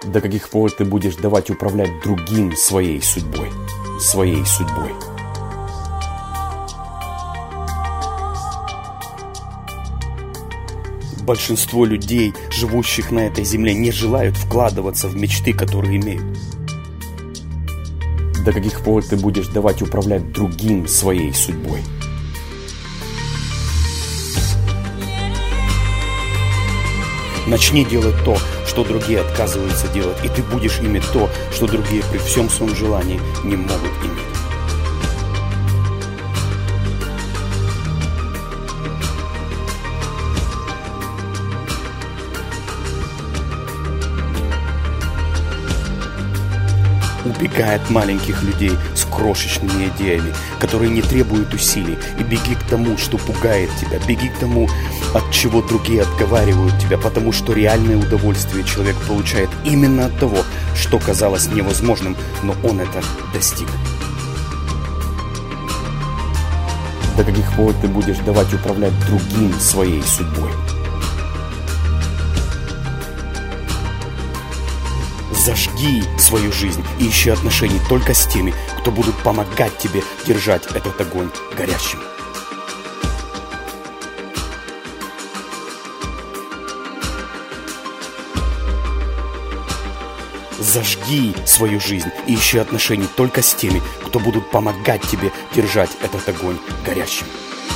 До каких пор ты будешь давать управлять другим своей судьбой? Своей судьбой. Большинство людей, живущих на этой земле, не желают вкладываться в мечты, которые имеют. До каких пор ты будешь давать управлять другим своей судьбой? Начни делать то, что другие отказываются делать, и ты будешь иметь то, что другие при всем своем желании не могут иметь. Убегай от маленьких людей с крошечными идеями, которые не требуют усилий, и беги к тому, что пугает тебя, беги к тому, от чего другие отговаривают тебя, потому что реальное удовольствие человек получает именно от того, что казалось невозможным, но он это достиг. До каких пор ты будешь давать управлять другим своей судьбой? Зажги свою жизнь и ищи отношений только с теми, кто будут помогать тебе держать этот огонь горящим. Зажги свою жизнь и ищи отношений только с теми, кто будут помогать тебе держать этот огонь горящим.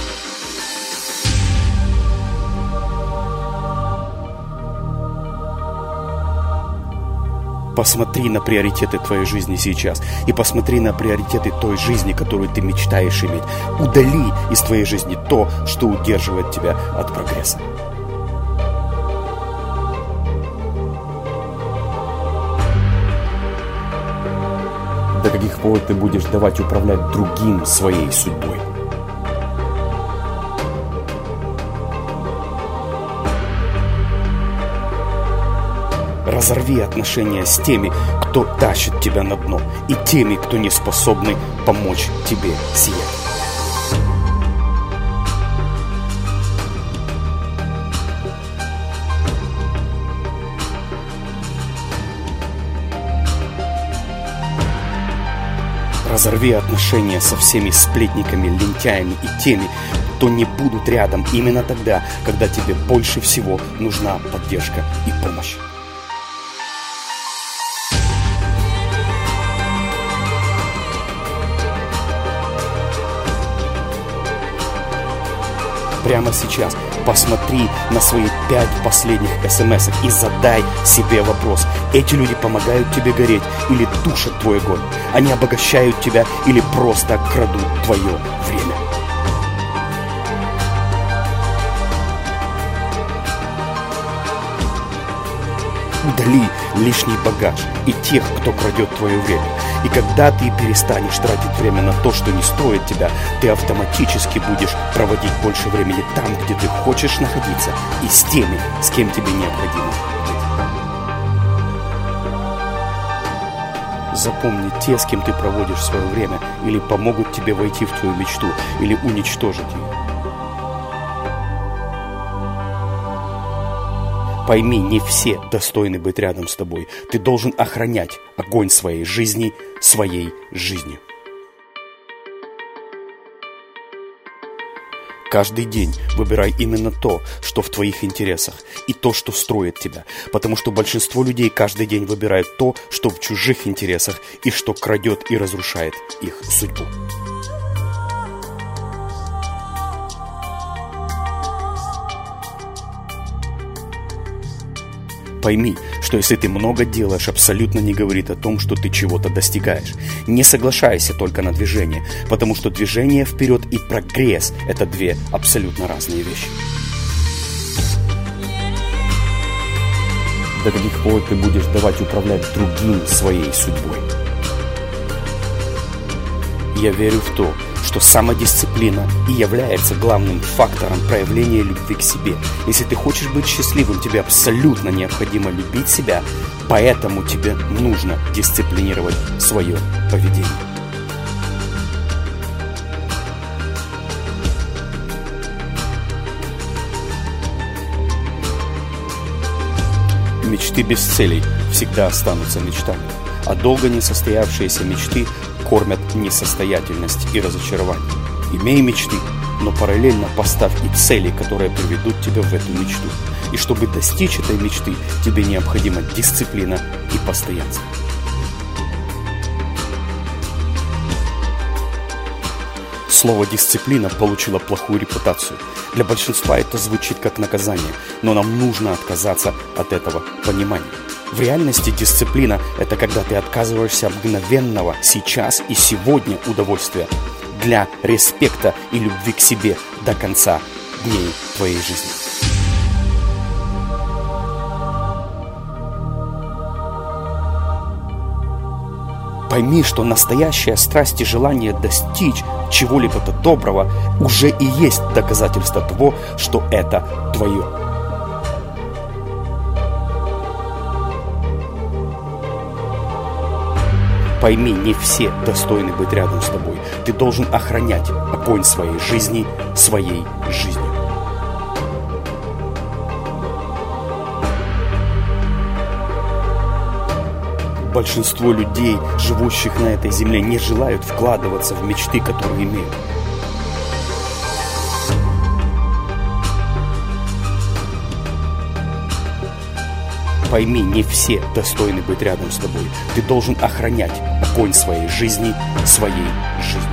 Посмотри на приоритеты твоей жизни сейчас и посмотри на приоритеты той жизни, которую ты мечтаешь иметь. Удали из твоей жизни то, что удерживает тебя от прогресса. До каких пор ты будешь давать управлять другим своей судьбой? Разорви отношения с теми, кто тащит тебя на дно, и теми, кто не способны помочь тебе сиять. Разорви отношения со всеми сплетниками, лентяями и теми, кто не будут рядом именно тогда, когда тебе больше всего нужна поддержка и помощь. Прямо сейчас посмотри на свои 5 последних смс и задай себе вопрос. Эти люди помогают тебе гореть или тушат твой огонь? Они обогащают тебя или просто крадут твое время? Удали лишний багаж и тех, кто крадет твое время. И когда ты перестанешь тратить время на то, что не стоит тебя, ты автоматически будешь проводить больше времени там, где ты хочешь находиться, и с теми, с кем тебе необходимо быть. Запомни, те, с кем ты проводишь свое время, или помогут тебе войти в твою мечту, или уничтожить ее. Пойми, не все достойны быть рядом с тобой. Ты должен охранять огонь своей жизни своей жизнью. Каждый день выбирай именно то, что в твоих интересах, и то, что строит тебя. Потому что большинство людей каждый день выбирает то, что в чужих интересах, и что крадет и разрушает их судьбу. Пойми, что если ты много делаешь, абсолютно не говорит о том, что ты чего-то достигаешь. Не соглашайся только на движение, потому что движение вперед и прогресс – это две абсолютно разные вещи. До каких пор ты будешь давать управлять другим своей судьбой? Я верю в то, что самодисциплина и является главным фактором проявления любви к себе. Если ты хочешь быть счастливым, тебе абсолютно необходимо любить себя, поэтому тебе нужно дисциплинировать свое поведение. Мечты без целей всегда останутся мечтами, а долго не состоявшиеся мечты кормят несостоятельность и разочарование. Имей мечты, но параллельно поставь и цели, которые приведут тебя в эту мечту. И чтобы достичь этой мечты, тебе необходима дисциплина и постоянство. Слово «дисциплина» получило плохую репутацию. Для большинства это звучит как наказание, но нам нужно отказаться от этого понимания. В реальности дисциплина – это когда ты отказываешься от мгновенного сейчас и сегодня удовольствия для респекта и любви к себе до конца дней твоей жизни. Пойми, что настоящая страсть и желание достичь чего-либо доброго уже и есть доказательство того, что это твое. Пойми, не все достойны быть рядом с тобой. Ты должен охранять огонь своей жизни своей жизнью. Большинство людей, живущих на этой земле, не желают вкладываться в мечты, которые имеют. Пойми, не все достойны быть рядом с тобой. Ты должен охранять огонь своей жизни своей жизнью.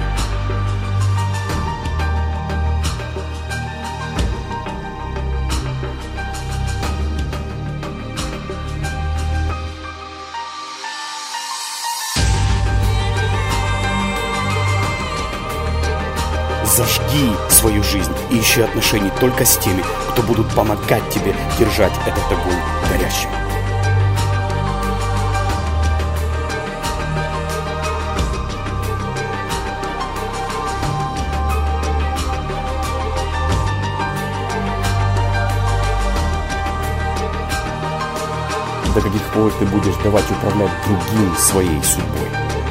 Зажги свою жизнь и ищи отношений только с теми, кто будут помогать тебе держать этот огонь горящим. До каких пор ты будешь давать управлять другим своей судьбой?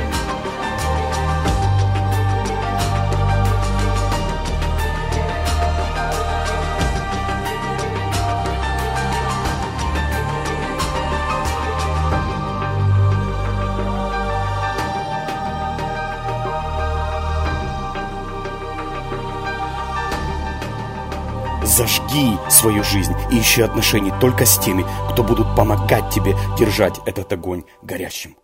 Зажги свою жизнь и ищи отношений только с теми, кто будут помогать тебе держать этот огонь горящим.